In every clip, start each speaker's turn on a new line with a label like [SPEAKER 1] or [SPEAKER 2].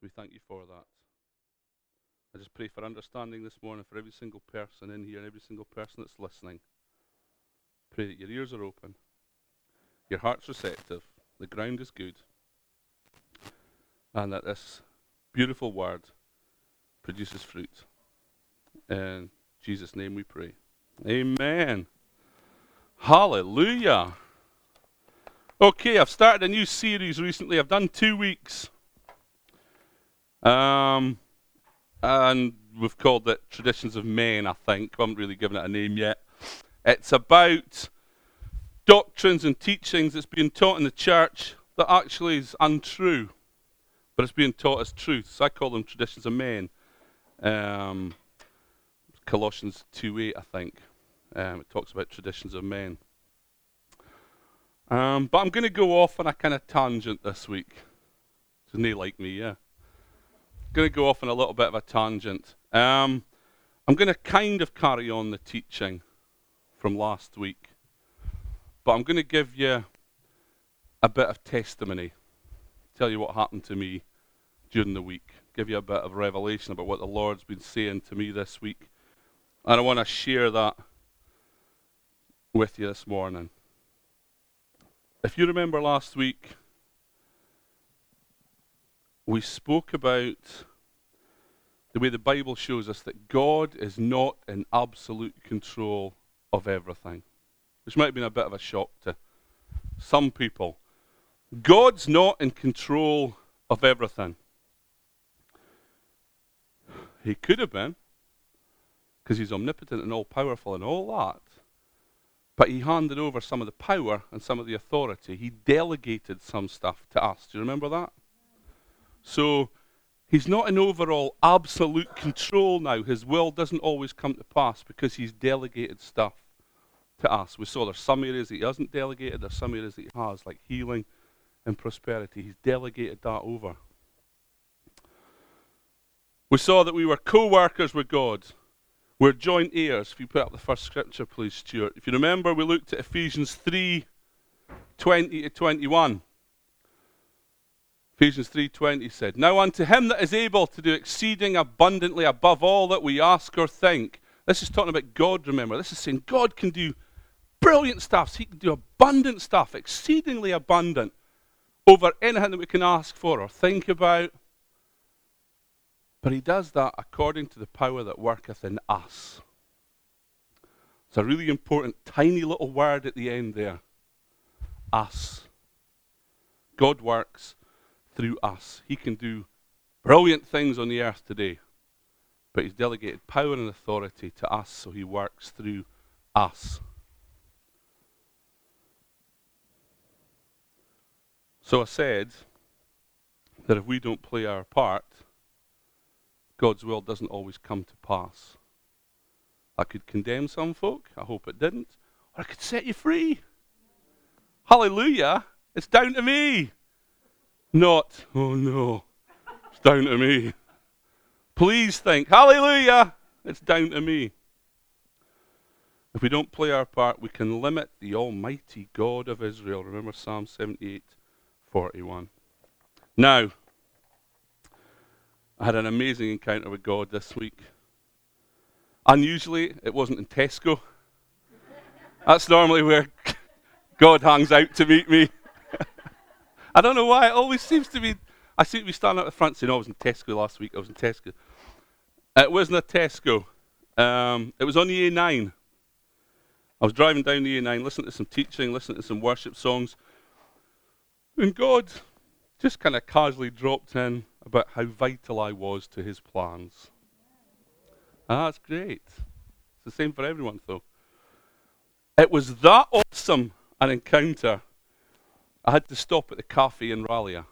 [SPEAKER 1] We thank you for that. I just pray for understanding this morning for every single person in here and every single person that's listening. Pray that your ears are open, your heart's receptive, the ground is good, and that this beautiful word produces fruit. In Jesus' name we pray. Amen. Hallelujah. Okay, I've started a new series recently. I've done 2 weeks. And we've called it Traditions of Men, I think. We haven't really given it a name yet. It's about doctrines and teachings that's being taught in the church that actually is untrue, but it's being taught as truth. So I call them Traditions of Men. Colossians 2:8, I think. It talks about traditions of men. But I'm going to go off on a kind of tangent this week. It's not like me, yeah. Going to go off on a little bit of a tangent. I'm going to kind of carry on the teaching from last week, but I'm going to give you a bit of testimony, tell you what happened to me during the week, give you a bit of revelation about what the Lord's been saying to me this week, and I want to share that with you this morning. If you remember last week, we spoke about the way the Bible shows us that God is not in absolute control of everything, which might have been a bit of a shock to some people. God's not in control of everything. He could have been, because he's omnipotent and all-powerful and all that. But he handed over some of the power and some of the authority. He delegated some stuff to us. Do you remember that? So he's not in overall absolute control now. His will doesn't always come to pass because he's delegated stuff to us. We saw there's some areas that he hasn't delegated. There's some areas that he has, like healing and prosperity. He's delegated that over. We saw that we were co-workers with God. We're joint heirs. If you put up the first scripture, please, Stuart. If you remember, we looked at Ephesians 3:20 to 21. Ephesians 3:20 said, "Now unto him that is able to do exceeding abundantly above all that we ask or think." This is talking about God, remember. This is saying God can do brilliant stuff. So he can do abundant stuff, exceedingly abundant, over anything that we can ask for or think about. But he does that according to the power that worketh in us. It's a really important, tiny little word at the end there. Us. God works through us. He can do brilliant things on the earth today, but he's delegated power and authority to us, so he works through us. So I said that if we don't play our part, God's will doesn't always come to pass. I could condemn some folk, I hope it didn't, or I could set you free. Hallelujah, it's down to me. Not, oh no, it's down to me. Please think, hallelujah, it's down to me. If we don't play our part, we can limit the Almighty God of Israel. Remember Psalm 78:41. Now, I had an amazing encounter with God this week. Unusually, it wasn't in Tesco. That's normally where God hangs out to meet me. I don't know why, it always seems to be, I seem to be standing at the front saying, I was in Tesco last week, I was in Tesco. It wasn't a Tesco. It was on the A9. I was driving down the A9, listening to some teaching, listening to some worship songs, and God just kind of casually dropped in about how vital I was to his plans. That's great. It's the same for everyone, though. It was that awesome an encounter, I had to stop at the cafe in Rallia.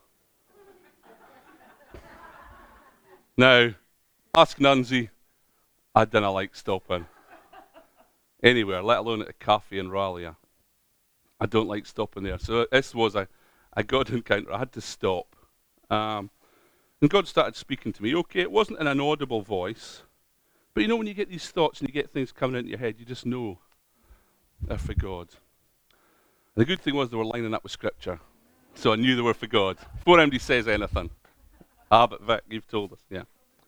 [SPEAKER 1] Now, ask Nunzi, I didn't like stopping anywhere, let alone at a cafe in Rallia. I don't like stopping there. So this was a God encounter. I had to stop. And God started speaking to me. Okay, it wasn't in an audible voice, but you know when you get these thoughts and you get things coming into your head, you just know they're for God. And the good thing was they were lining up with Scripture, so I knew they were for God before anybody says anything. But Vic, you've told us, yeah.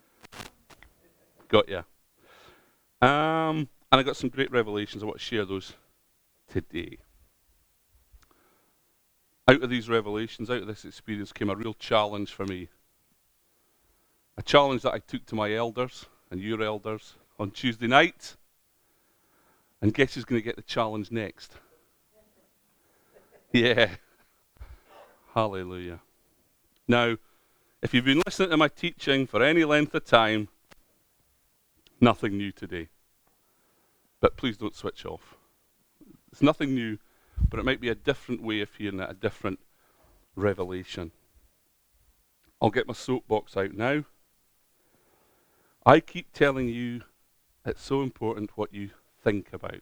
[SPEAKER 1] Got ya. And I got some great revelations. I want to share those today. Out of these revelations, out of this experience came a real challenge for me. A challenge that I took to my elders and your elders on Tuesday night. And guess who's going to get the challenge next? Yeah. Hallelujah. Now, if you've been listening to my teaching for any length of time, nothing new today. But please don't switch off. It's nothing new, but it might be a different way of hearing it, a different revelation. I'll get my soapbox out now. I keep telling you it's so important what you think about.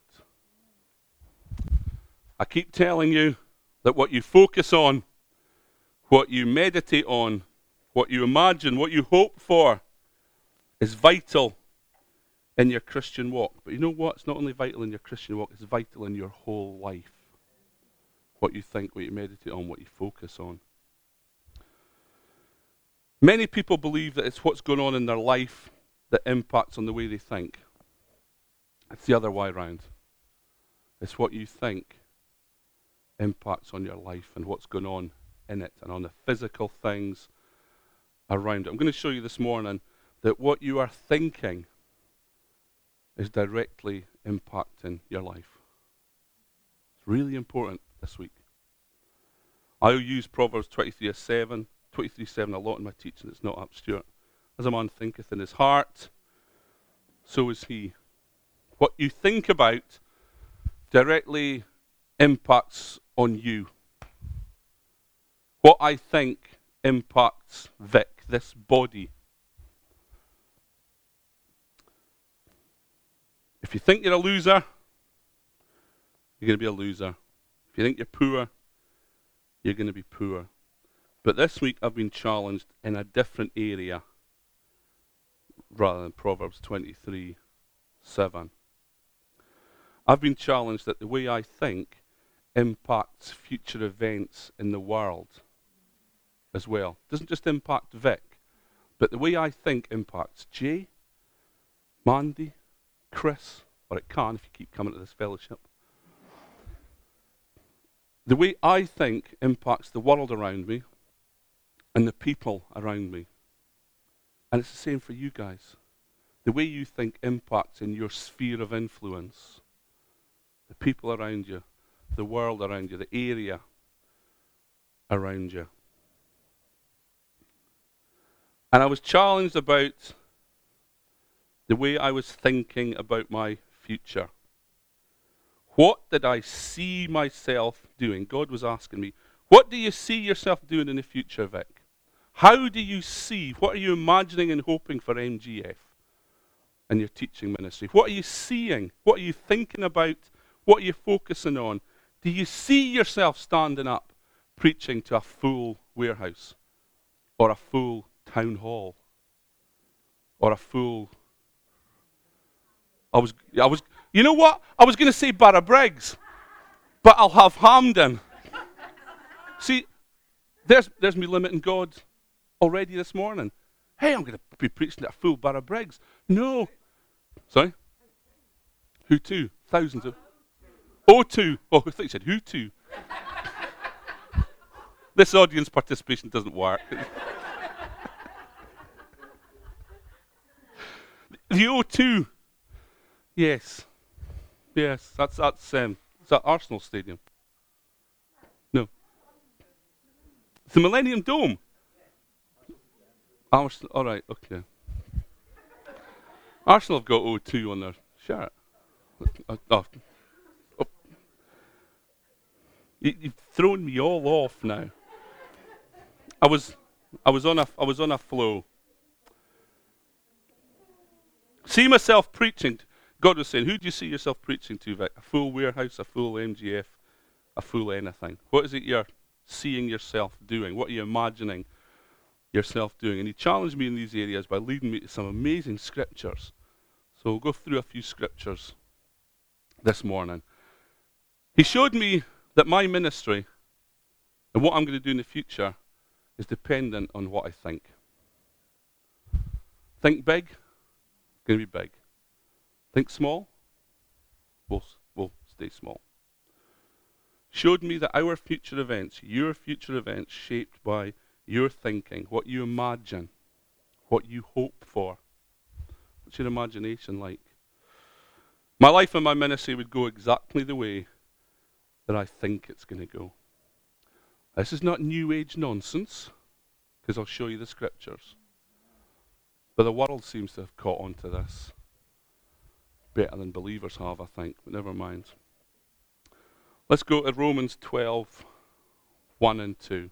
[SPEAKER 1] I keep telling you that what you focus on, what you meditate on, what you imagine, what you hope for is vital in your Christian walk. But you know what? It's not only vital in your Christian walk, it's vital in your whole life. What you think, what you meditate on, what you focus on. Many people believe that it's what's going on in their life that impacts on the way they think. It's the other way around. It's what you think impacts on your life and what's going on in it and on the physical things around it. I'm going to show you this morning that what you are thinking is directly impacting your life. It's really important this week. I'll use Proverbs 23:7 a lot in my teaching. It's not up, Stuart. As a man thinketh in his heart, so is he. What you think about directly impacts on you. What I think impacts Vic, this body. If you think you're a loser, you're going to be a loser. If you think you're poor, you're going to be poor. But this week I've been challenged in a different area rather than Proverbs 23:7. I've been challenged that the way I think impacts future events in the world as well. It doesn't just impact Vic, but the way I think impacts Jay, Mandy, Chris, or it can if you keep coming to this fellowship. The way I think impacts the world around me and the people around me. And it's the same for you guys. The way you think impacts in your sphere of influence. The people around you, the world around you, the area around you. And I was challenged about the way I was thinking about my future. What did I see myself doing? God was asking me, what do you see yourself doing in the future, Vic? How do you see, what are you imagining and hoping for MGF in your teaching ministry? What are you seeing? What are you thinking about? What are you focusing on? Do you see yourself standing up preaching to a full warehouse or a full town hall or a full... you know what? I was going to say Barra Briggs, but I'll have Hampden. See, there's me limiting God already this morning. Hey, I'm going to be preaching at a full Barra Briggs. No. Sorry? Who to? Thousands of... O2. Oh, I thought you said who to. This audience participation doesn't work. The O2. Yes. Yes, that's is that Arsenal Stadium? No. It's the Millennium Dome. Arsenal, all right, okay. Arsenal have got O2 on their shirt. You've thrown me all off now. I was on a flow. See myself preaching. God was saying, who do you see yourself preaching to, Vic? A full warehouse, a full MGF, a full anything? What is it you're seeing yourself doing? What are you imagining yourself doing? And he challenged me in these areas by leading me to some amazing scriptures. So we'll go through a few scriptures this morning. He showed me that my ministry and what I'm going to do in the future is dependent on what I think. Think big, it's going to be big. Think small, we'll stay small. Showed me that our future events, your future events, shaped by your thinking, what you imagine, what you hope for. What's your imagination like? My life and my ministry would go exactly the way that I think it's going to go. This is not New Age nonsense, because I'll show you the scriptures. But the world seems to have caught on to this better than believers have, I think, but never mind. Let's go to Romans 12, 1 and 2.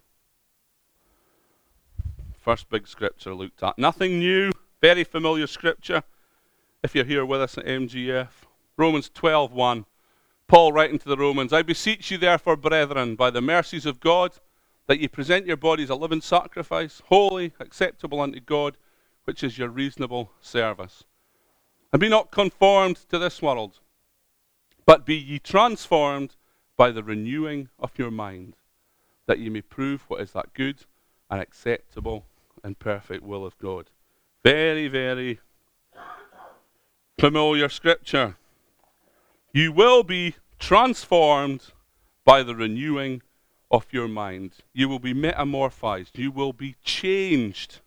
[SPEAKER 1] First big scripture looked at. Nothing new, very familiar scripture if you're here with us at MGF. Romans 12, 1. Paul writing to the Romans, I beseech you therefore, brethren, by the mercies of God, that ye present your bodies a living sacrifice, holy, acceptable unto God, which is your reasonable service. And be not conformed to this world, but be ye transformed by the renewing of your mind, that ye may prove what is that good and acceptable and perfect will of God. Very, very familiar scripture. You will be transformed by the renewing of your mind. You will be metamorphized. You will be changed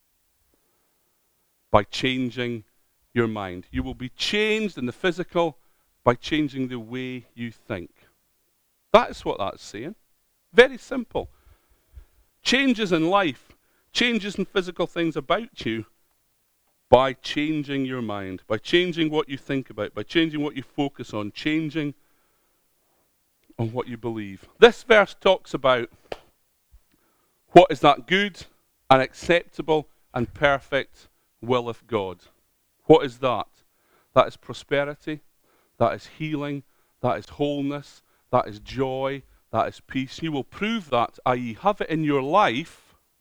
[SPEAKER 1] by changing your mind. You will be changed in the physical by changing the way you think. That's what that's saying. Very simple. Changes in life, changes in physical things about you by changing your mind, by changing what you think about, by changing what you focus on, changing on what you believe. This verse talks about what is that good and acceptable and perfect will of God. What is that? That is prosperity, that is healing, that is wholeness, that is joy, that is peace. You will prove that, i.e. have it in your life,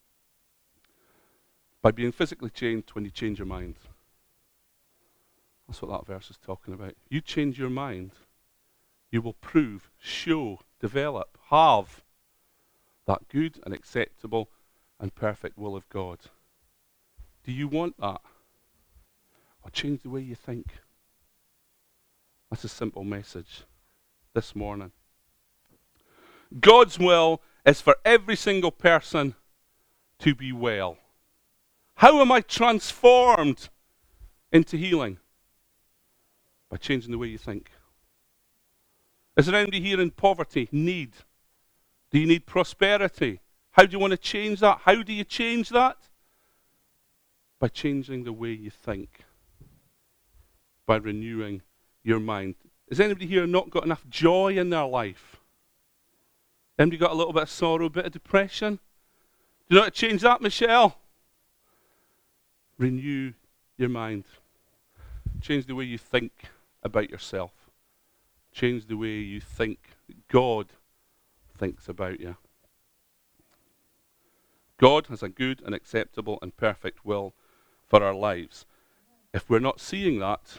[SPEAKER 1] by being physically changed when you change your mind. That's what that verse is talking about. You change your mind, you will prove, show, develop, have that good and acceptable and perfect will of God. Do you want that? Or change the way you think? That's a simple message this morning. God's will is for every single person to be well. How am I transformed into healing? By changing the way you think. Is there anybody here in poverty, need? Do you need prosperity? How do you want to change that? How do you change that? By changing the way you think. By renewing your mind. Has anybody here not got enough joy in their life? Anybody got a little bit of sorrow, a bit of depression? Do you know how to change that, Michelle? Renew your mind. Change the way you think about yourself. Change the way you think that God thinks about you. God has a good and acceptable and perfect will for our lives. If we're not seeing that,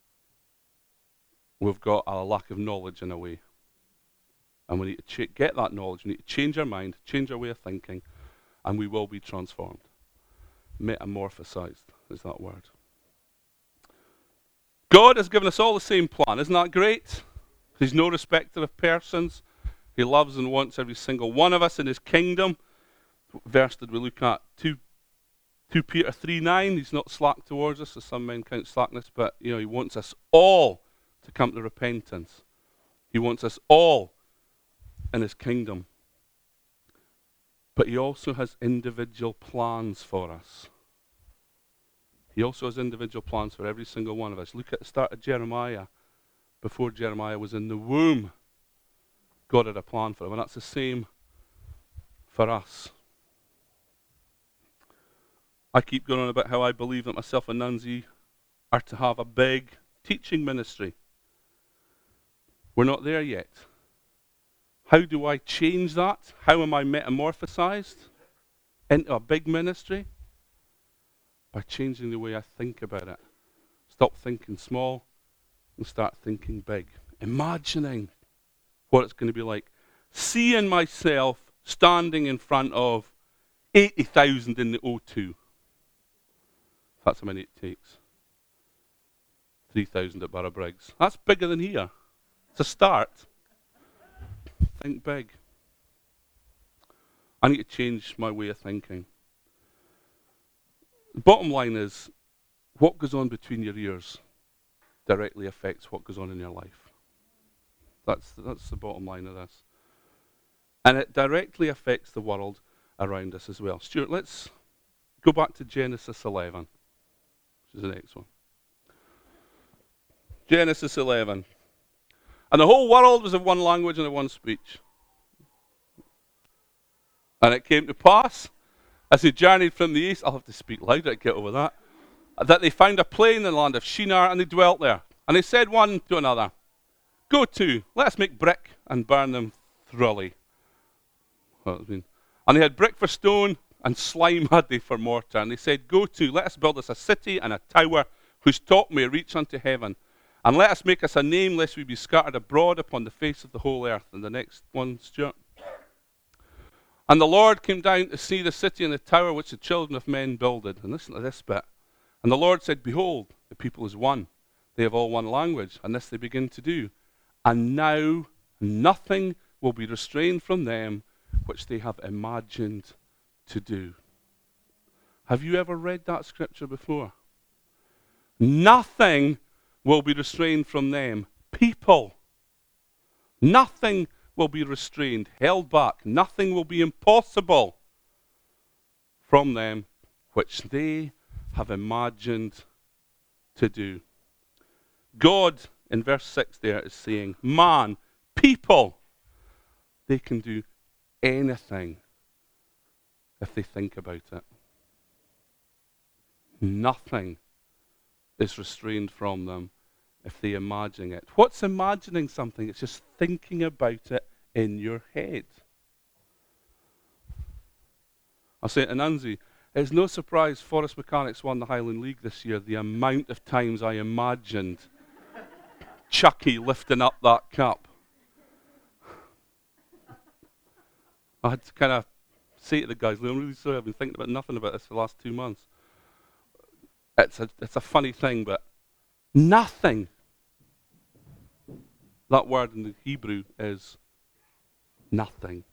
[SPEAKER 1] we've got a lack of knowledge in a way. And we need to get that knowledge. We need to change our mind, change our way of thinking, and we will be transformed. Metamorphosized is that word. God has given us all the same plan. Isn't that great? He's no respecter of persons. He loves and wants every single one of us in his kingdom. What verse did we look at? 2 Peter 3:9. He's not slack towards us, as some men count slackness, but he wants us all to come to repentance. He wants us all in his kingdom. But he also has individual plans for us. He also has individual plans for every single one of us. Look at the start of Jeremiah. Before Jeremiah was in the womb, God had a plan for him. And that's the same for us. I keep going on about how I believe that myself and Nunzi are to have a big teaching ministry. We're not there yet. How do I change that? How am I metamorphosized into a big ministry? By changing the way I think about it. Stop thinking small and start thinking big. Imagining what it's going to be like. Seeing myself standing in front of 80,000 in the O2. That's how many it takes. 3,000 at Barrabriggs. That's bigger than here. It's a start. Think big. I need to change my way of thinking. The bottom line is, what goes on between your ears directly affects what goes on in your life. That's the bottom line of this. And it directly affects the world around us as well. Stuart, let's go back to Genesis 11, which is the next one. Genesis 11. And the whole world was of one language and of one speech. And it came to pass, as they journeyed from the east, I'll have to speak louder to get over that they found a plain in the land of Shinar, and they dwelt there. And they said one to another, Go to, let us make brick and burn them thoroughly. And they had brick for stone, and slime had they for mortar. And they said, Go to, let us build us a city and a tower, whose top may reach unto heaven. And let us make us a name, lest we be scattered abroad upon the face of the whole earth. And the next one, Stuart. And the Lord came down to see the city and the tower which the children of men builded. And listen to this bit. And the Lord said, Behold, the people is one. They have all one language. And this they begin to do. And now nothing will be restrained from them which they have imagined to do. Have you ever read that scripture before? Nothing will be restrained from them. People. Nothing will be restrained, held back. Nothing will be impossible from them which they have imagined to do. God, in verse 6 there, is saying, man, people, they can do anything if they think about it. Nothing is restrained from them if they imagine it. What's imagining something? It's just thinking about it in your head. I'll say it in Anzi. It's no surprise Forest Mechanics won the Highland League this year, the amount of times I imagined Chucky lifting up that cup. I had to kind of say to the guys, I'm really sorry, I've been thinking about nothing about this for the last 2 months. It's a funny thing, but nothing. That word in the Hebrew is nothing.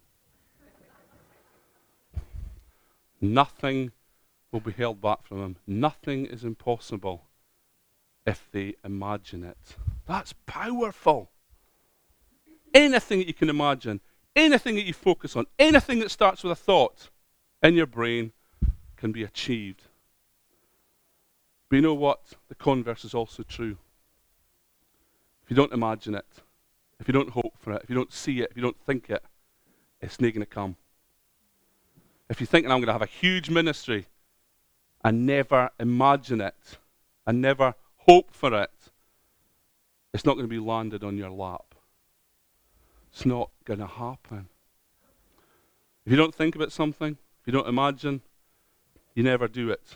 [SPEAKER 1] Nothing will be held back from them. Nothing is impossible if they imagine it. That's powerful. Anything that you can imagine, anything that you focus on, anything that starts with a thought in your brain can be achieved. But you know what? The converse is also true. If you don't imagine it, if you don't hope for it, if you don't see it, if you don't think it, it's not going to come. If you're thinking, I'm going to have a huge ministry and never imagine it and never hope for it, it's not going to be landed on your lap. It's not going to happen. If you don't think about something, if you don't imagine, you never do it.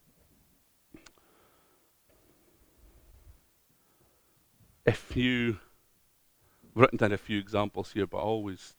[SPEAKER 1] I've written down a few examples here, but always,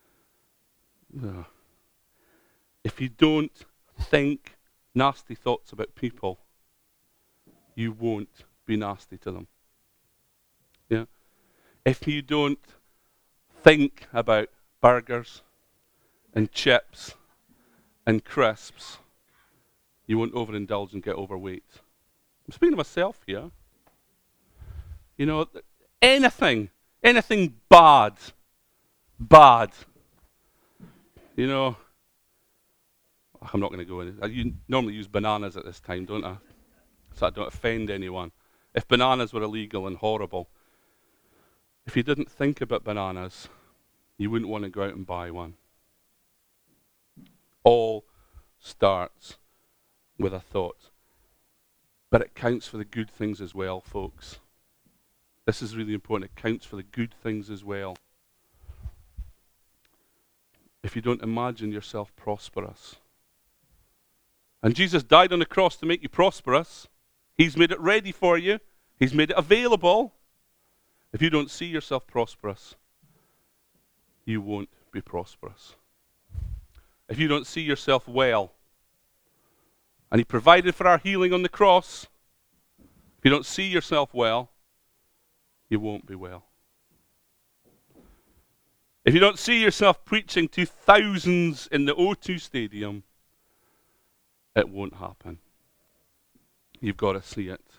[SPEAKER 1] if you don't think nasty thoughts about people, you won't be nasty to them. Yeah. If you don't think about burgers and chips and crisps, you won't overindulge and get overweight. I'm speaking to myself here. You know, anything bad. You know, I'm not going to go in. You normally use bananas at this time, don't I? So I don't offend anyone. If bananas were illegal and horrible, if you didn't think about bananas, you wouldn't want to go out and buy one. All starts with a thought. But it counts for the good things as well, folks. This is really important. It counts for the good things as well. If you don't imagine yourself prosperous. And Jesus died on the cross to make you prosperous. He's made it ready for you. He's made it available. If you don't see yourself prosperous, you won't be prosperous. If you don't see yourself well, And he provided for our healing on the cross. If you don't see yourself well, you won't be well. If you don't see yourself preaching to thousands in the O2 Stadium, it won't happen. You've got to see it.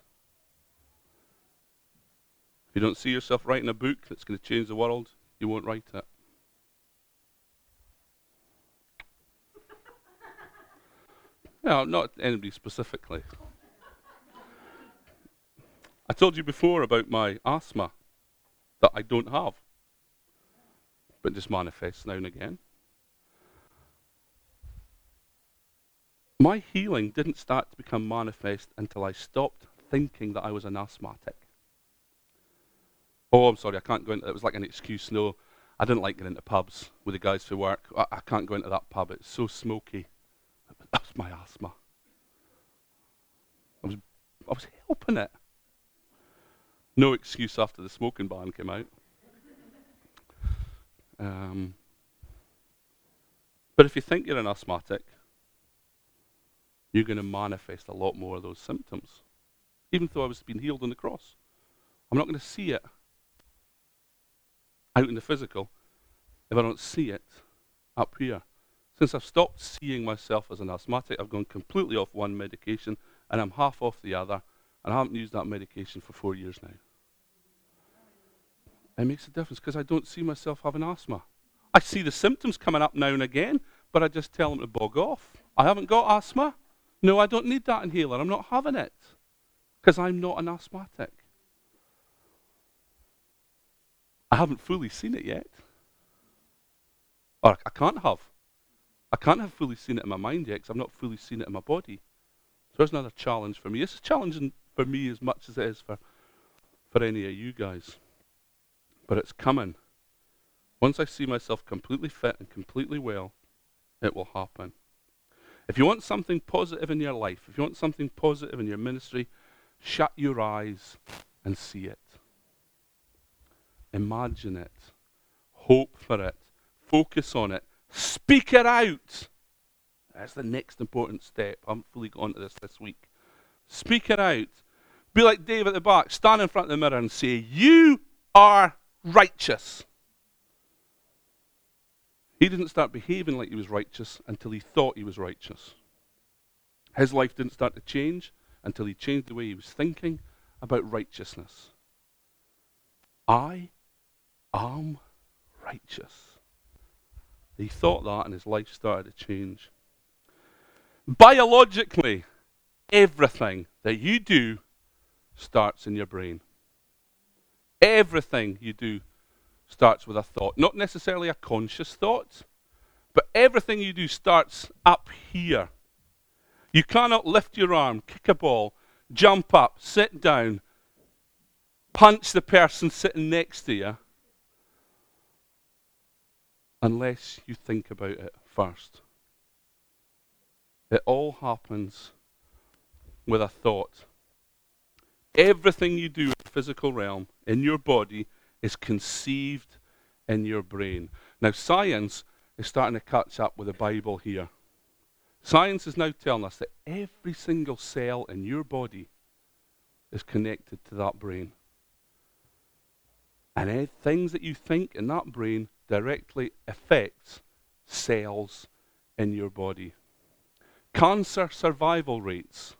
[SPEAKER 1] If you don't see yourself writing a book that's going to change the world, you won't write it. No, not anybody specifically. I told you before about my asthma that I don't have, but just manifests now and again. My healing didn't start to become manifest until I stopped thinking that I was an asthmatic. Oh, I'm sorry, I can't go into it. It was like an excuse. No, I didn't like getting into pubs with the guys for work. I can't go into that pub. It's so smoky. That was my asthma. I was helping it. No excuse after the smoking ban came out. But if you think you're an asthmatic, you're going to manifest a lot more of those symptoms. Even though I was being healed on the cross. I'm not going to see it out in the physical if I don't see it up here. Since I've stopped seeing myself as an asthmatic, I've gone completely off one medication and I'm half off the other, and I haven't used that medication for 4 years now. It makes a difference because I don't see myself having asthma. I see the symptoms coming up now and again, but I just tell them to bog off. I haven't got asthma. No, I don't need that inhaler. I'm not having it because I'm not an asthmatic. I haven't fully seen it yet. Or I can't have. I can't have fully seen it in my mind yet because I've not fully seen it in my body. So there's another challenge for me. It's challenging for me as much as it is for any of you guys. But it's coming. Once I see myself completely fit and completely well, it will happen. If you want something positive in your life, if you want something positive in your ministry, shut your eyes and see it. Imagine it. Hope for it. Focus on it. Speak it out. That's the next important step. I haven't fully gone to this week. Speak it out. Be like Dave at the back. Stand in front of the mirror and say, "You are righteous." He didn't start behaving like he was righteous until he thought he was righteous. His life didn't start to change until he changed the way he was thinking about righteousness. I am righteous. He thought that and his life started to change. Biologically, everything that you do starts in your brain. Everything you do starts with a thought. Not necessarily a conscious thought, but everything you do starts up here. You cannot lift your arm, kick a ball, jump up, sit down, punch the person sitting next to you, unless you think about it first. It all happens with a thought. Everything you do in the physical realm, in your body, is conceived in your brain. Now, science is starting to catch up with the Bible here. Science is now telling us that every single cell in your body is connected to that brain. And things that you think in that brain directly affects cells in your body. Cancer survival rates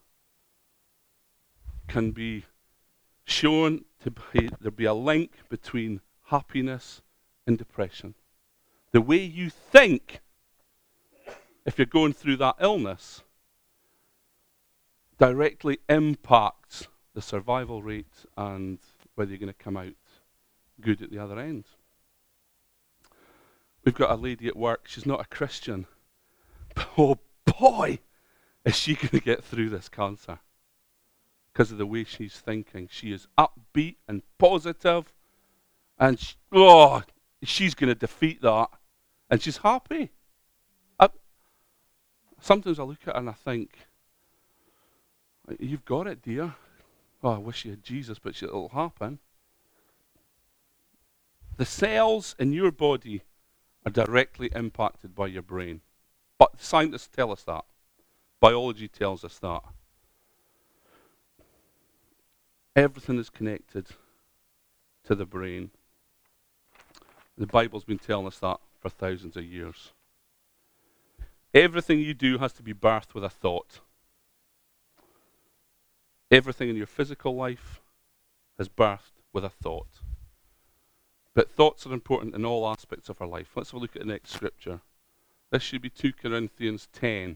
[SPEAKER 1] can be shown to be a link between happiness and depression. The way you think, if you're going through that illness, directly impacts the survival rate and whether you're going to come out good at the other end. We've got a lady at work, she's not a Christian, but oh boy, is she going to get through this cancer because of the way she's thinking. She is upbeat and positive, and she's going to defeat that, and she's happy. Sometimes I look at her and I think, you've got it, dear. Oh, I wish you had Jesus, but it'll happen. The cells in your body are directly impacted by your brain. But scientists tell us that. Biology tells us that. Everything is connected to the brain. The Bible's been telling us that for thousands of years. Everything you do has to be birthed with a thought. Everything in your physical life is birthed with a thought. But thoughts are important in all aspects of our life. Let's have a look at the next scripture. This should be 2 Corinthians 10.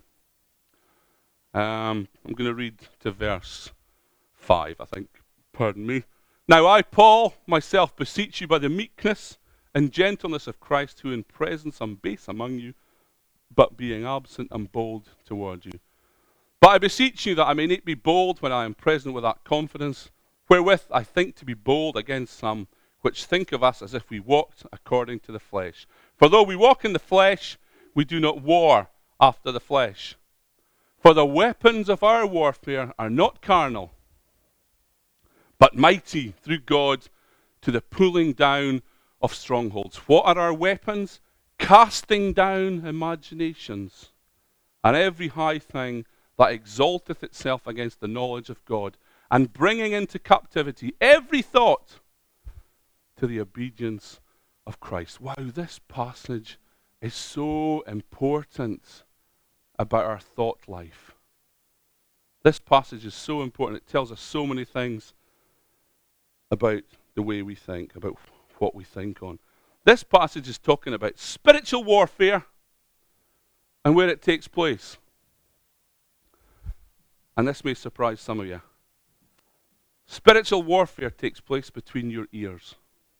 [SPEAKER 1] I'm going to read to verse 5, I think. Pardon me. Now I, Paul, myself beseech you by the meekness and gentleness of Christ, who in presence am base among you, but being absent am bold toward you. But I beseech you that I may not be bold when I am present with that confidence, wherewith I think to be bold against some, which think of us as if we walked according to the flesh. For though we walk in the flesh, we do not war after the flesh. For the weapons of our warfare are not carnal, but mighty through God to the pulling down of strongholds. What are our weapons? Casting down imaginations and every high thing that exalteth itself against the knowledge of God, and bringing into captivity every thought to the obedience of Christ. Wow, this passage is so important about our thought life. This passage is so important. It tells us so many things about the way we think, about what we think on. This passage is talking about spiritual warfare and where it takes place. And this may surprise some of you. Spiritual warfare takes place between your ears.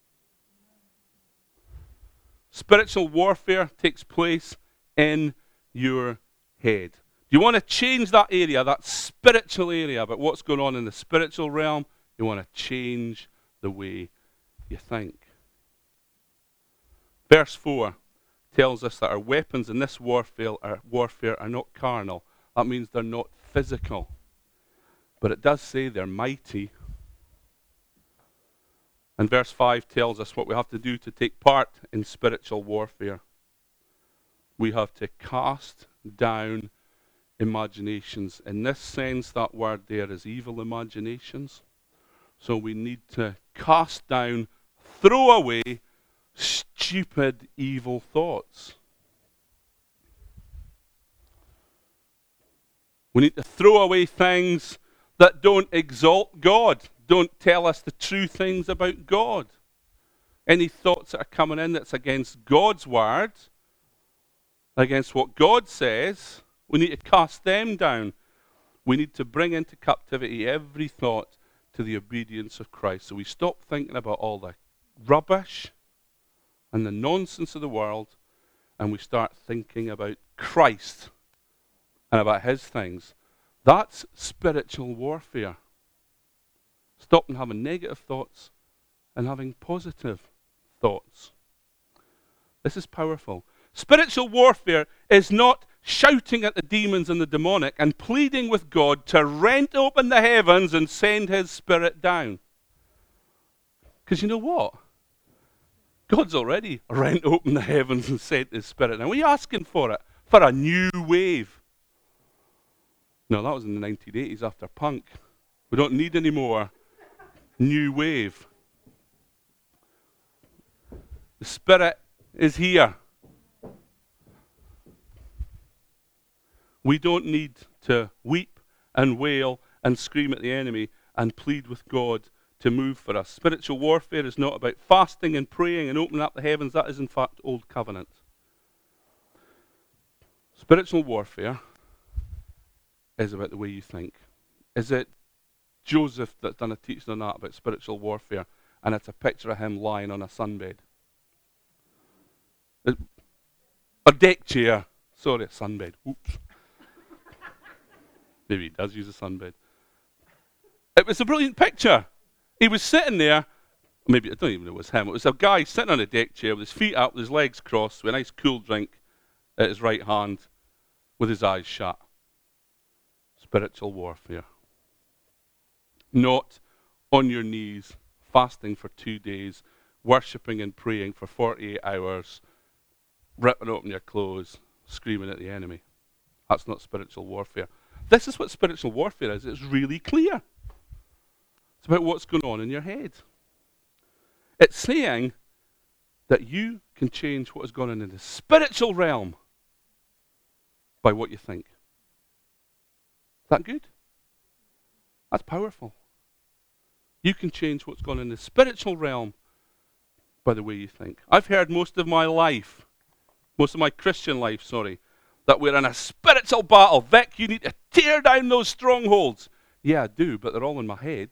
[SPEAKER 1] Spiritual warfare takes place in your head. Do you want to change that area, that spiritual area, about what's going on in the spiritual realm? You want to change the way you think. Verse 4 tells us that our weapons in this warfare are not carnal. That means they're not physical. But it does say they're mighty. And verse 5 tells us what we have to do to take part in spiritual warfare. We have to cast down imaginations. In this sense, that word there is evil imaginations. So we need to cast down, throw away stupid, evil thoughts. We need to throw away things that don't exalt God, don't tell us the true things about God. Any thoughts that are coming in that's against God's word, against what God says, we need to cast them down. We need to bring into captivity every thought to the obedience of Christ. So we stop thinking about all the rubbish and the nonsense of the world, and we start thinking about Christ and about his things. That's spiritual warfare. Stopping having negative thoughts and having positive thoughts. This is powerful. Spiritual warfare is not shouting at the demons and the demonic and pleading with God to rent open the heavens and send his spirit down. Because you know what? God's already rent open the heavens and sent his spirit down. What are you asking for it? For a new wave. No, that was in the 1980s after punk. We don't need any more new wave. The Spirit is here. We don't need to weep and wail and scream at the enemy and plead with God to move for us. Spiritual warfare is not about fasting and praying and opening up the heavens. That is in fact old covenant. Spiritual warfare is about the way you think. Is it Joseph that's done a teaching on that about spiritual warfare, and it's a picture of him lying on a sunbed? A deck chair. Sorry, a sunbed. Oops. Maybe he does use a sunbed. It was a brilliant picture. He was sitting there, maybe I don't even know it was him. It was a guy sitting on a deck chair with his feet up, with his legs crossed, with a nice cool drink at his right hand, with his eyes shut. Spiritual warfare. Not on your knees, fasting for 2 days, worshipping and praying for 48 hours, ripping open your clothes, screaming at the enemy. That's not spiritual warfare. This is what spiritual warfare is. It's really clear. It's about what's going on in your head. It's saying that you can change what is going on in the spiritual realm by what you think. Is that good? That's powerful. You can change what's going on in the spiritual realm by the way you think. I've heard most of my Christian life, that we're in a spiritual battle. Vic, you need to tear down those strongholds. Yeah, I do, but they're all in my head.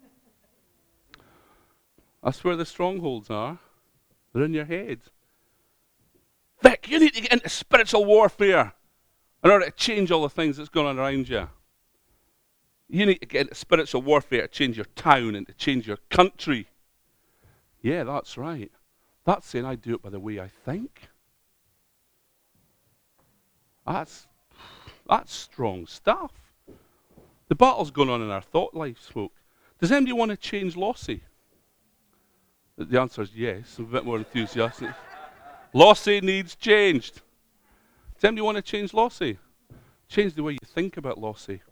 [SPEAKER 1] That's where the strongholds are. They're in your head. Vic, you need to get into spiritual warfare in order to change all the things that's going on around you. You need to get into spiritual warfare to change your town and to change your country. Yeah, that's right. That's saying I do it by the way I think. That's strong stuff. The battle's going on in our thought lives, folk. Does anybody want to change Lossie? The answer is yes. I'm a bit more enthusiastic. Lossie needs changed. Does anybody want to change Lossie? Change the way you think about Lossie.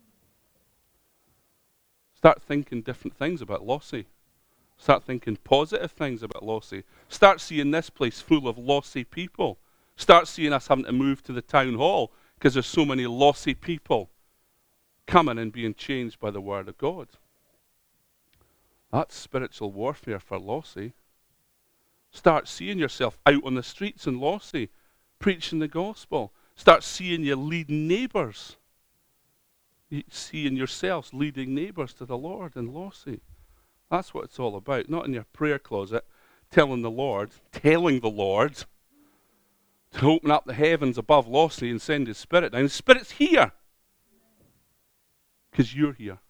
[SPEAKER 1] Start thinking different things about Lossie. Start thinking positive things about Lossie. Start seeing this place full of Lossie people. Start seeing us having to move to the town hall because there's so many Lossie people coming and being changed by the Word of God. That's spiritual warfare for Lossie. Start seeing yourself out on the streets in Lossie, preaching the gospel. Start seeing you leading neighbours. Seeing yourselves leading neighbours to the Lord in Lossie. That's what it's all about. Not in your prayer closet, telling the Lord to open up the heavens above Lossie and send His Spirit down. His Spirit's here. Because you're here.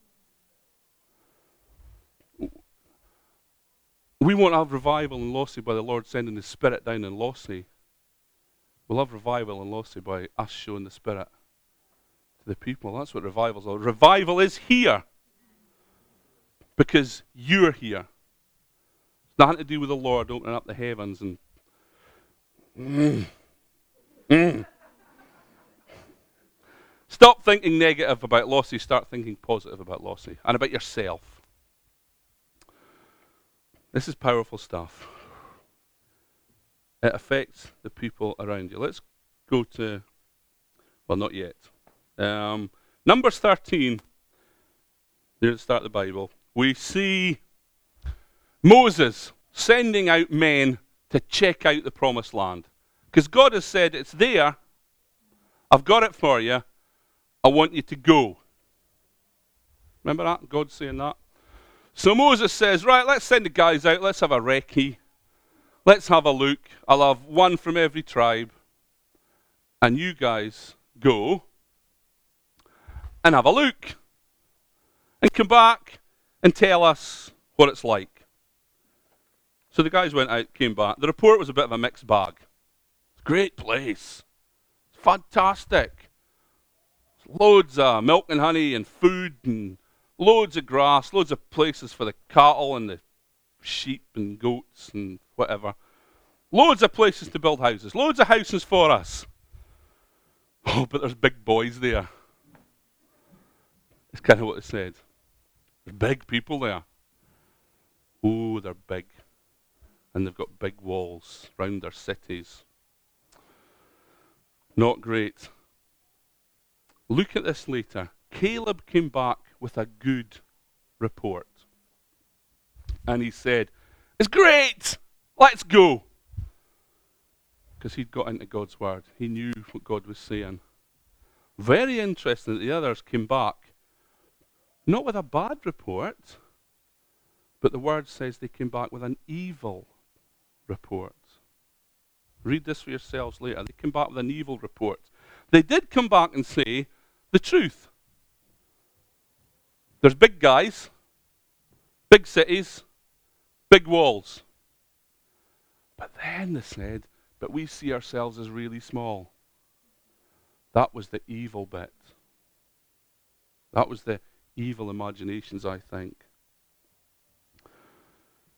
[SPEAKER 1] We won't have revival in Lossie by the Lord sending His Spirit down in Lossie. We'll have revival in Lossie by us showing the Spirit to the people. That's what revival's all. Revival is here. Because you're here. It's nothing to do with the Lord opening up the heavens and Stop thinking negative about Lossie, start thinking positive about Lossie and about yourself. This is powerful stuff. It affects the people around you. Let's go to, well, not yet. Numbers 13, near the start of the Bible, we see Moses sending out men to check out the promised land. Because God has said, it's there, I've got it for you, I want you to go. Remember that? God saying that? So Moses says, right, let's send the guys out, let's have a recce. Let's have a look. I'll have one from every tribe. And you guys go and have a look. And come back and tell us what it's like. So the guys went out, came back. The report was a bit of a mixed bag. It's a great place. It's fantastic. Loads of milk and honey and food and loads of grass, loads of places for the cattle and the sheep and goats and whatever. Loads of places to build houses. Loads of houses for us. Oh, but there's big boys there. It's kind of what they said. There's big people there. Oh, they're big. And they've got big walls round their cities. Not great. Look at this later. Caleb came back with a good report. And he said, it's great! Let's go! Because he'd got into God's word. He knew what God was saying. Very interesting that the others came back, not with a bad report, but the word says they came back with an evil report. Read this for yourselves later. They came back with an evil report. They did come back and say the truth. There's big guys, big cities, big walls. But then they said, but we see ourselves as really small. That was the evil bit. That was the evil imaginations, I think.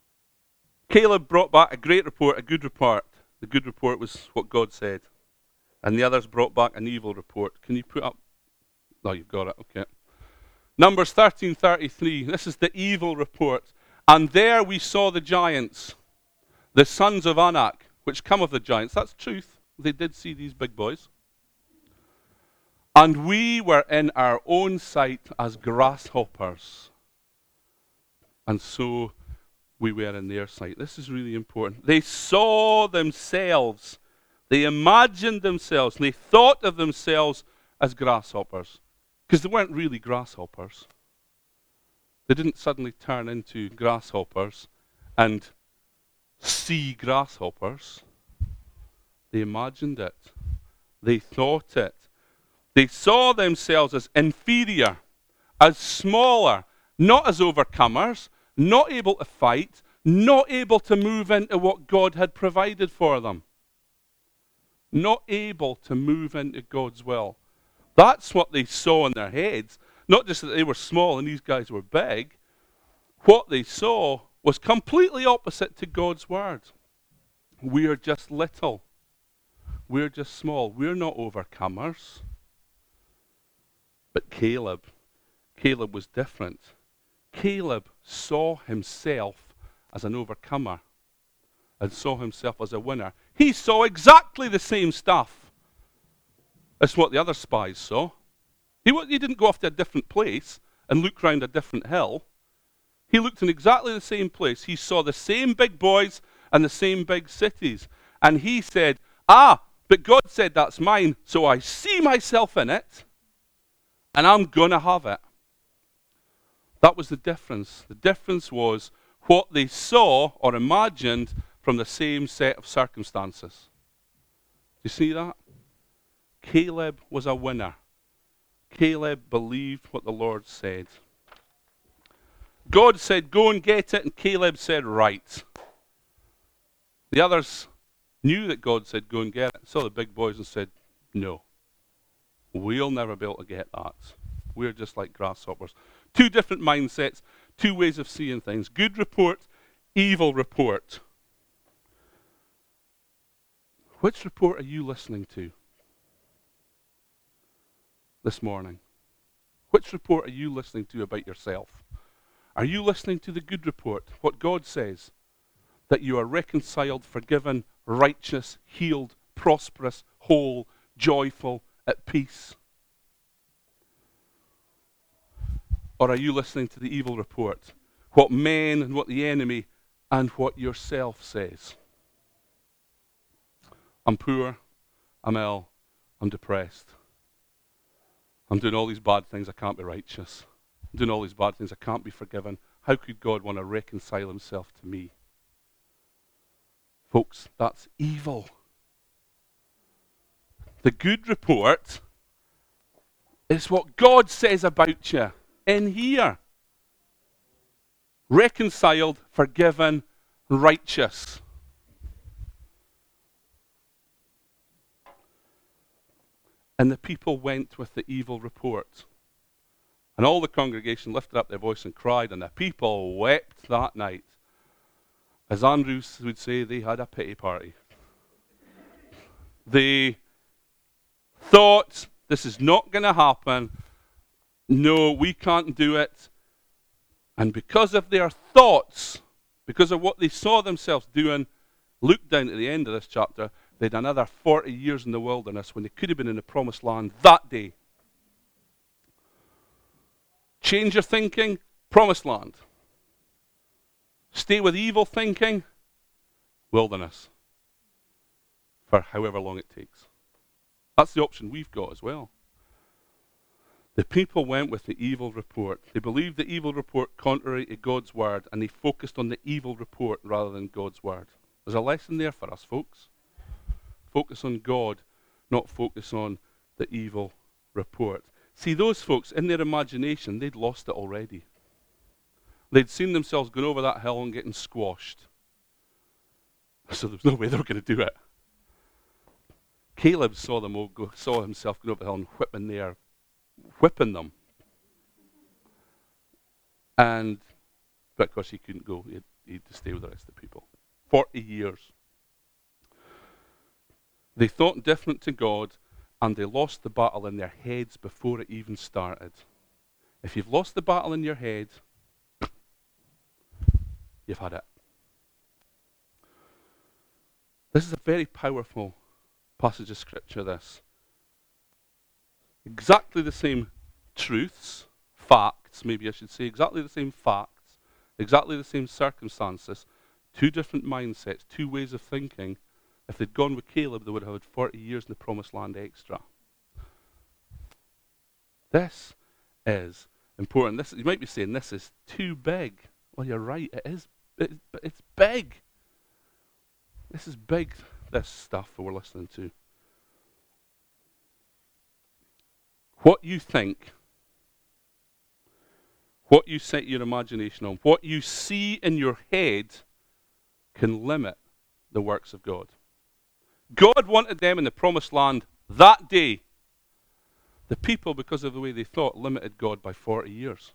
[SPEAKER 1] Caleb brought back a great report, a good report. The good report was what God said. And the others brought back an evil report. Can you put up? No, you've got it. Okay. Numbers 13:33. This is the evil report. And there we saw the giants, the sons of Anak, which come of the giants. That's truth. They did see these big boys. And we were in our own sight as grasshoppers. And so we were in their sight. This is really important. They saw themselves. They imagined themselves. And they thought of themselves as grasshoppers. Because they weren't really grasshoppers. They didn't suddenly turn into grasshoppers and see grasshoppers. They imagined it. They thought it. They saw themselves as inferior, as smaller, not as overcomers, not able to fight, not able to move into what God had provided for them. Not able to move into God's will. That's what they saw in their heads. Not just that they were small and these guys were big. What they saw was completely opposite to God's word. We are just little. We're just small. We're not overcomers. But Caleb was different. Caleb saw himself as an overcomer and saw himself as a winner. He saw exactly the same stuff as what the other spies saw. He didn't go off to a different place and look round a different hill. He looked in exactly the same place. He saw the same big boys and the same big cities. And he said, but God said that's mine, so I see myself in it, and I'm going to have it. That was the difference. The difference was what they saw or imagined from the same set of circumstances. Do you see that? Caleb was a winner. Caleb believed what the Lord said. God said, go and get it, and Caleb said, right. The others knew that God said, go and get it. Saw the big boys and said, no. We'll never be able to get that. We're just like grasshoppers. Two different mindsets, two ways of seeing things. Good report, evil report. Which report are you listening to this morning? Which report are you listening to about yourself? Are you listening to the good report, what God says? That you are reconciled, forgiven, righteous, healed, prosperous, whole, joyful, at peace? Or are you listening to the evil report? What men and what the enemy and what yourself says? I'm poor, I'm ill, I'm depressed. I'm doing all these bad things, I can't be righteous. I'm doing all these bad things, I can't be forgiven. How could God want to reconcile himself to me? Folks, that's evil. The good report is what God says about you in here. Reconciled, forgiven, righteous. And the people went with the evil report. And all the congregation lifted up their voice and cried, and the people wept that night. As Andrews would say, they had a pity party. They thought, this is not going to happen. No, we can't do it. And because of their thoughts, because of what they saw themselves doing, look down at the end of this chapter, they'd another 40 years in the wilderness when they could have been in the promised land that day. Change your thinking, promised land. Stay with evil thinking, wilderness. For however long it takes. That's the option we've got as well. The people went with the evil report. They believed the evil report contrary to God's word, and they focused on the evil report rather than God's word. There's a lesson there for us, folks. Focus on God, not focus on the evil report. See, those folks, in their imagination, they'd lost it already. They'd seen themselves going over that hill and getting squashed. So there's no way they were going to do it. Caleb saw himself going over the hill and whipping them. But of course he couldn't go. He had to stay with the rest of the people. 40 years. They thought different to God, and they lost the battle in their heads before it even started. If you've lost the battle in your head, you've had it. This is a very powerful passage of Scripture, this. Exactly the same truths, facts, maybe I should say, exactly the same facts, exactly the same circumstances, two different mindsets, two ways of thinking. If they'd gone with Caleb, they would have had 40 years in the Promised Land extra. This is important. This, you might be saying, this is too big. Well, you're right, it is. It's big. This is big, this stuff that we're listening to. What you think, what you set your imagination on, what you see in your head can limit the works of God. God wanted them in the Promised Land that day. The people, because of the way they thought, limited God by 40 years.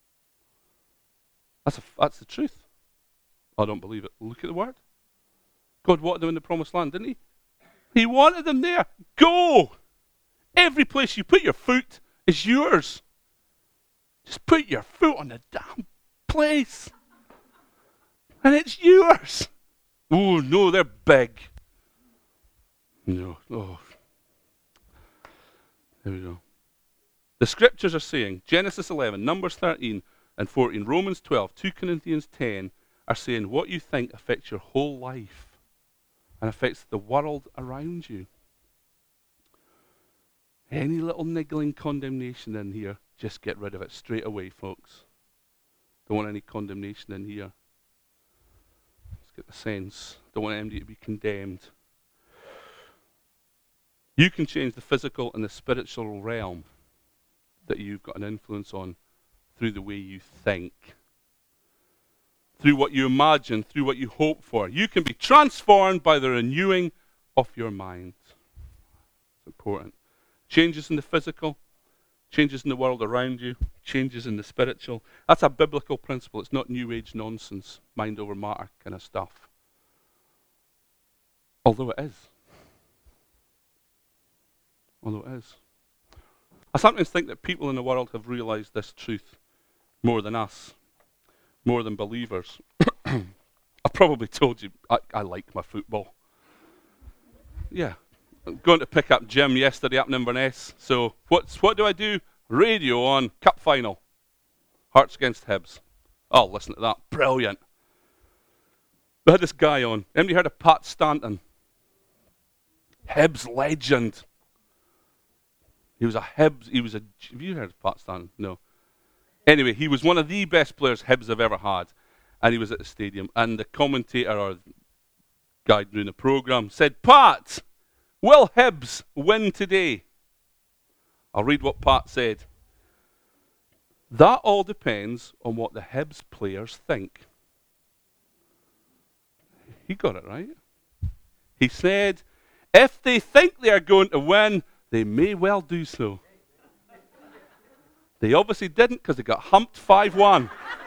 [SPEAKER 1] That's the truth. I don't believe it. Look at the word. God wanted them in the Promised Land, didn't he? He wanted them there. Go! Every place you put your foot is yours. Just put your foot on the damn place. And it's yours. Oh, no, they're big. No. Oh. There we go. The Scriptures are saying, Genesis 11, Numbers 13 and 14, Romans 12, 2 Corinthians 10, are saying what you think affects your whole life and affects the world around you. Any little niggling condemnation in here, just get rid of it straight away, folks. Don't want any condemnation in here. Let's get the sense. Don't want anybody to be condemned. You can change the physical and the spiritual realm that you've got an influence on through the way you think, through what you imagine, through what you hope for. You can be transformed by the renewing of your mind. It's important. Changes in the physical, changes in the world around you, changes in the spiritual. That's a biblical principle. It's not New Age nonsense, mind over matter kind of stuff. Although it is. I sometimes think that people in the world have realized this truth more than us, more than believers. I probably told you I like my football. Yeah. I'm going to pick up Jim yesterday up in Inverness. So what do I do? Radio on, cup final. Hearts against Hibs. Oh, listen to that. Brilliant. We had this guy on. Anybody heard of Pat Stanton? Hibs legend. Have you heard of Pat Stanton? No. Anyway, he was one of the best players Hibs have ever had. And he was at the stadium. And the commentator or guy doing the program said, Pat, will Hibs win today? I'll read what Pat said. That all depends on what the Hibs players think. He got it right. He said, if they think they are going to win, they may well do so. They obviously didn't because they got humped 5-1.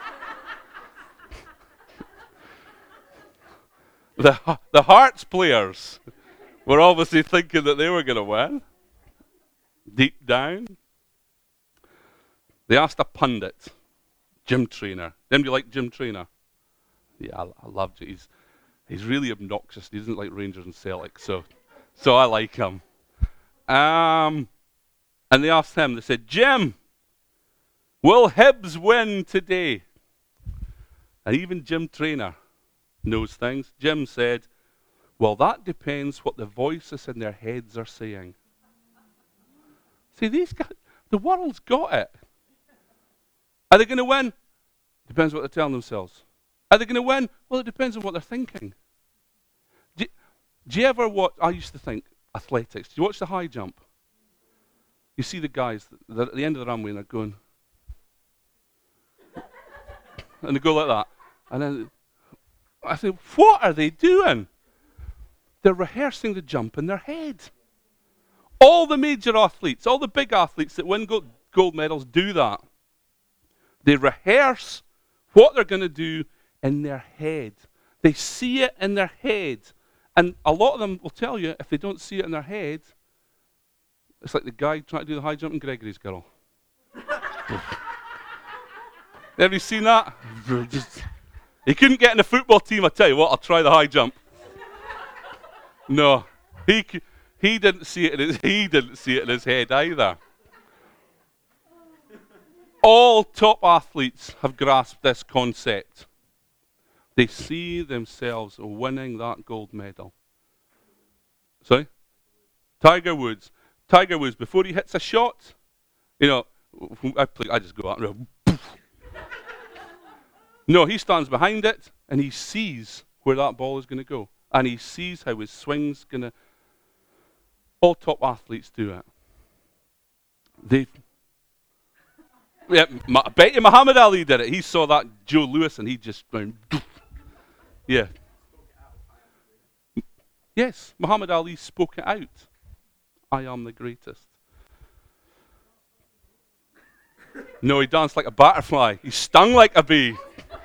[SPEAKER 1] The Hearts players were obviously thinking that they were going to win. Deep down. They asked a pundit, Jim Traynor. Anybody like Jim Traynor? Yeah, I loved it. He's really obnoxious. He doesn't like Rangers and Celtic, so I like him. And they asked him, they said, Jim, will Hibs win today? And even Jim Traynor knows things. Jim said, well, that depends what the voices in their heads are saying. See, these guys, the world's got it. Are they going to win? Depends what they're telling themselves. Are they going to win? Well, it depends on what they're thinking. Do you ever watch, I used to think, athletics. Do you watch the high jump? You see the guys, they're at the end of the runway and they're going, and they go like that. And then I think, what are they doing? They're rehearsing the jump in their head. All the major athletes, all the big athletes that win gold medals do that. They rehearse what they're going to do in their head. They see it in their head. And a lot of them will tell you, if they don't see it in their head, it's like the guy trying to do the high jump in Gregory's Girl. Have you seen that? He couldn't get in the football team. I tell you what, I'll try the high jump. No, he didn't see it. He didn't see it in his head either. All top athletes have grasped this concept. They see themselves winning that gold medal. Sorry? Tiger Woods. Tiger Woods, before he hits a shot, I just go out and no, he stands behind it and he sees where that ball is going to go. And he sees how his swing's going to. All top athletes do it. I bet you Muhammad Ali did it. He saw that Joe Louis and he just went. Yeah. Yes, Muhammad Ali spoke it out. I am the greatest. No, he danced like a butterfly. He stung like a bee.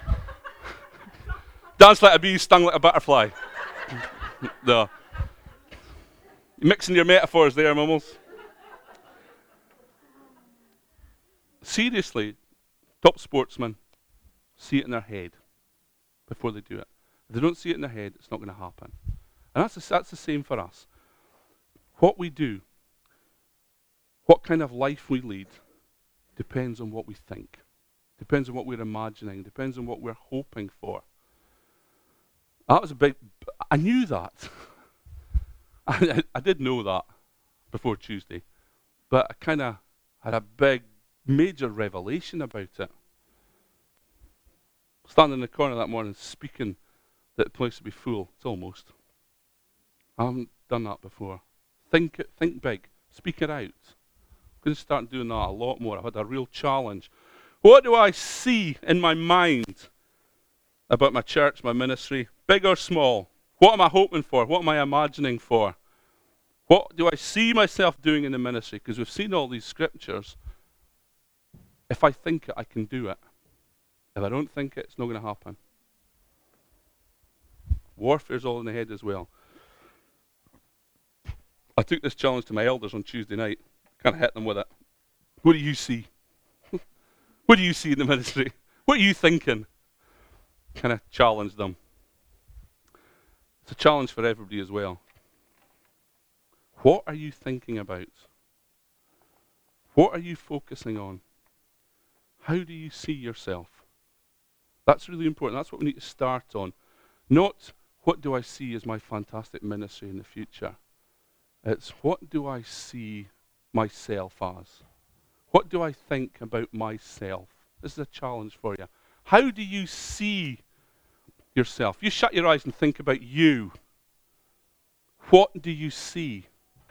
[SPEAKER 1] Danced like a bee, stung like a butterfly. No. You're mixing your metaphors there, Mummels. Seriously, top sportsmen see it in their head before they do it. If they don't see it in their head, it's not going to happen. And that's the same for us. What we do, what kind of life we lead, depends on what we think. Depends on what we're imagining. Depends on what we're hoping for. That was I knew that. I did know that before Tuesday. But I kind of had a big, major revelation about it. Standing in the corner that morning speaking that the place would be full. It's almost. I haven't done that before. Think big. Speak it out. I'm going to start doing that a lot more. I've had a real challenge. What do I see in my mind about my church, my ministry, big or small? What am I hoping for? What am I imagining for? What do I see myself doing in the ministry? Because we've seen all these scriptures. If I think it, I can do it. If I don't think it, it's not going to happen. Warfare's all in the head as well. I took this challenge to my elders on Tuesday night. Kind of hit them with it. What do you see? What do you see in the ministry? What are you thinking? Kind of challenged them. It's a challenge for everybody as well. What are you thinking about? What are you focusing on? How do you see yourself? That's really important. That's what we need to start on. Not what do I see as my fantastic ministry in the future. It's what do I see myself as? What do I think about myself? This is a challenge for you. How do you see yourself? You shut your eyes and think about you. What do you see?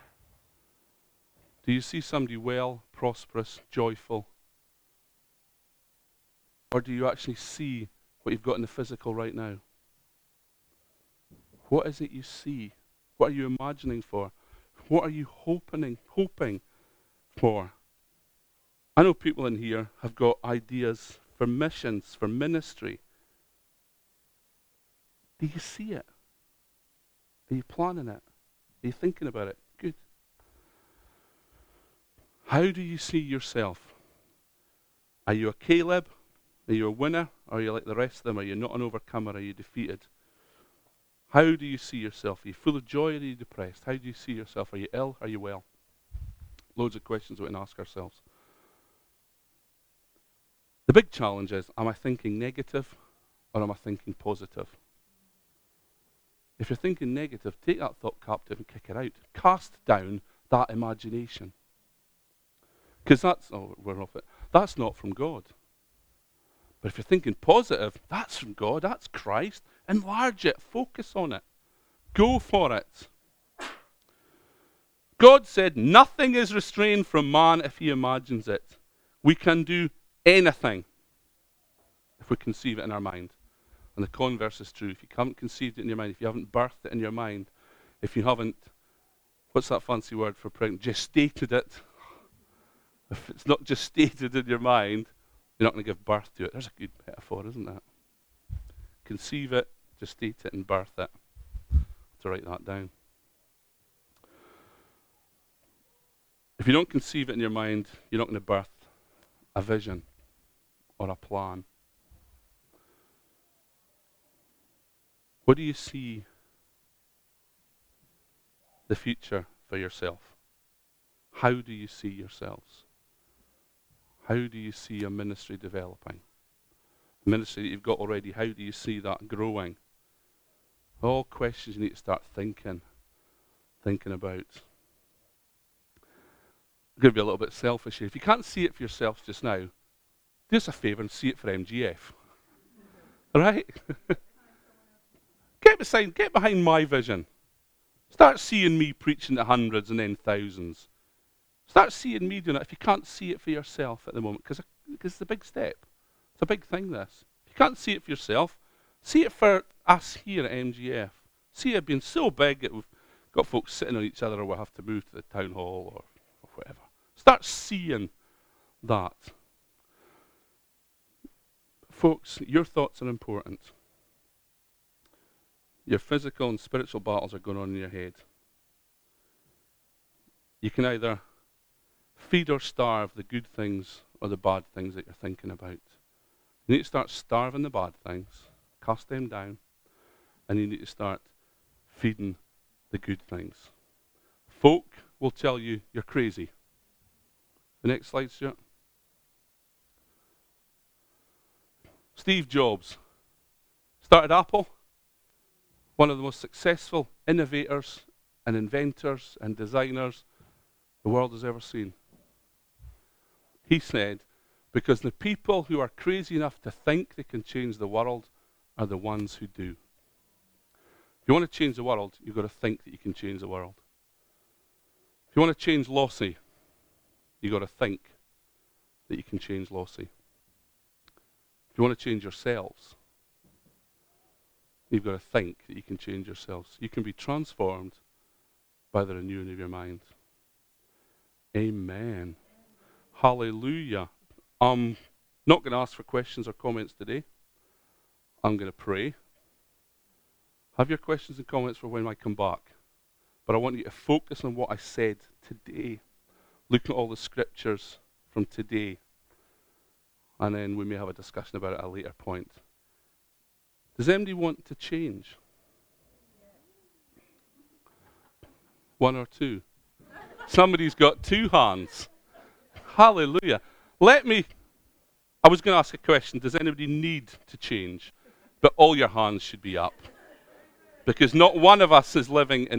[SPEAKER 1] Do you see somebody well, prosperous, joyful? Or do you actually see what you've got in the physical right now? What is it you see? What are you imagining for? What are you hoping for? I know people in here have got ideas for missions, for ministry. Do you see it? Are you planning it? Are you thinking about it? Good. How do you see yourself? Are you a Caleb? Are you a winner? Or are you like the rest of them? Are you not an overcomer? Are you defeated? How do you see yourself? Are you full of joy or are you depressed? How do you see yourself? Are you ill? Are you well? Loads of questions we can ask ourselves. The big challenge is, am I thinking negative or am I thinking positive? If you're thinking negative, take that thought captive and kick it out. Cast down that imagination. Because we're off it. That's not from God. But if you're thinking positive, that's from God, that's Christ. Enlarge it, focus on it. Go for it. God said nothing is restrained from man if he imagines it. We can do anything if we conceive it in our mind. And the converse is true. If you haven't conceived it in your mind, if you haven't birthed it in your mind, if you haven't, what's that fancy word for pregnant? Gestated it. If it's not gestated in your mind, you're not going to give birth to it. There's a good metaphor, isn't that? Conceive it, gestate it, and birth it. to write that down. If you don't conceive it in your mind, you're not going to birth a vision or a plan. What do you see the future for yourself? How do you see yourselves? How do you see your ministry developing? The ministry that you've got already, how do you see that growing? All questions you need to start thinking about. I'm going to be a little bit selfish here. If you can't see it for yourself just now, do us a favour and see it for MGF. All right? Get behind my vision. Start seeing me preaching to hundreds and then thousands. Start seeing me doing it if you can't see it for yourself at the moment, because it's a big step. It's a big thing, this. If you can't see it for yourself, see it for us here at MGF. See it being so big that we've got folks sitting on each other, or we'll have to move to the town hall or whatever. Start seeing that. Folks, your thoughts are important. Your physical and spiritual battles are going on in your head. You can either feed or starve the good things or the bad things that you're thinking about. You need to start starving the bad things, cast them down, and you need to start feeding the good things. Folk will tell you you're crazy. The next slide, Stuart. Steve Jobs started Apple, one of the most successful innovators and inventors and designers the world has ever seen. He said, because the people who are crazy enough to think they can change the world are the ones who do. If you want to change the world, you've got to think that you can change the world. If you want to change Lossy, you've got to think that you can change Lossy. If you want to change yourselves, you've got to think that you can change yourselves. You can be transformed by the renewing of your mind. Amen. Hallelujah. I'm not going to ask for questions or comments today. I'm going to pray. Have your questions and comments for when I come back. But I want you to focus on what I said today. Look at all the scriptures from today. And then we may have a discussion about it at a later point. Does anybody want to change? One or two? Somebody's got two hands. Hallelujah. I was going to ask a question. Does anybody need to change? But all your hands should be up. Because not one of us is living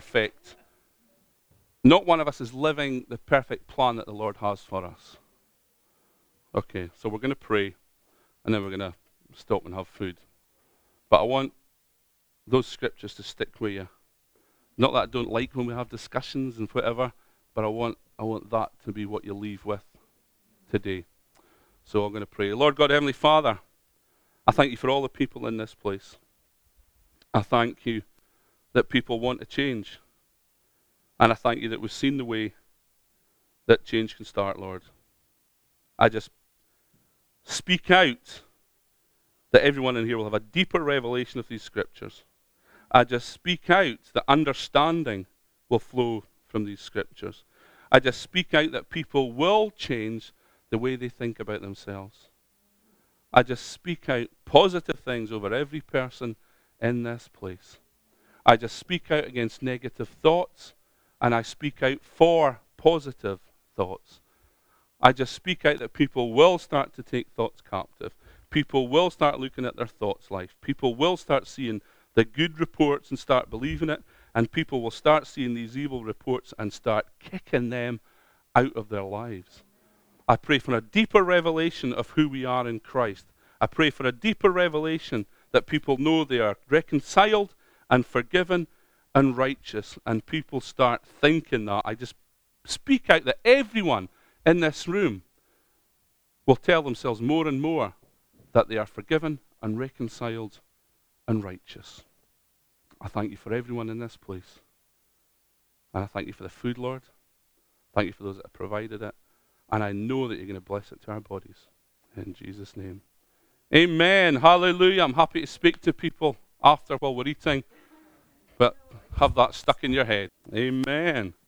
[SPEAKER 1] not one of us is living the perfect plan that the Lord has for us. Okay, so we're going to pray, and then we're going to stop and have food. But I want those scriptures to stick with you. Not that I don't like when we have discussions and whatever, but I want that to be what you leave with today. So I'm going to pray. Lord God, Heavenly Father, I thank you for all the people in this place. I thank you that people want to change. And I thank you that we've seen the way that change can start, Lord. I just speak out that everyone in here will have a deeper revelation of these scriptures. I just speak out that understanding will flow from these scriptures. I just speak out that people will change the way they think about themselves. I just speak out positive things over every person in this place. I just speak out against negative thoughts, and I speak out for positive thoughts. I just speak out that people will start to take thoughts captive. People will start looking at their thoughts life. People will start seeing the good reports and start believing it, and people will start seeing these evil reports and start kicking them out of their lives. I pray for a deeper revelation of who we are in Christ. I pray for a deeper revelation that people know they are reconciled and forgiven and righteous, and people start thinking that. I just speak out that everyone in this room will tell themselves more and more that they are forgiven and reconciled and righteous. I thank you for everyone in this place. And I thank you for the food, Lord. Thank you for those that have provided it. And I know that you're going to bless it to our bodies. In Jesus' name. Amen. Hallelujah. I'm happy to speak to people after while we're eating. But have that stuck in your head. Amen.